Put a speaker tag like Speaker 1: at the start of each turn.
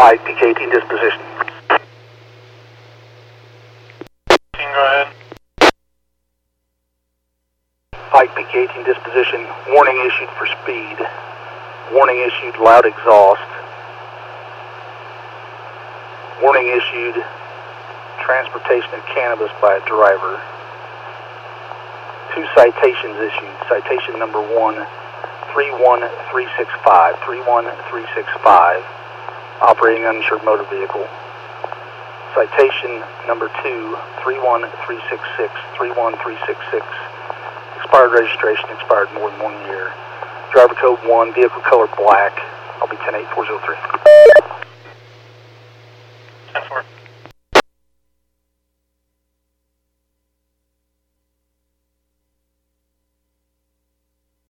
Speaker 1: Alright, PK-18 disposition.
Speaker 2: Go ahead.
Speaker 1: Pike PK-18 disposition. Warning issued for speed. Warning issued loud exhaust. Warning issued transportation of cannabis by a driver. 2 citations issued. Citation number 1, 31365. 31365. Operating uninsured motor vehicle. Citation number 2, 31366. 31366. Expired registration, expired more than 1 year. Driver code 1, vehicle color black. I'll be 108-403.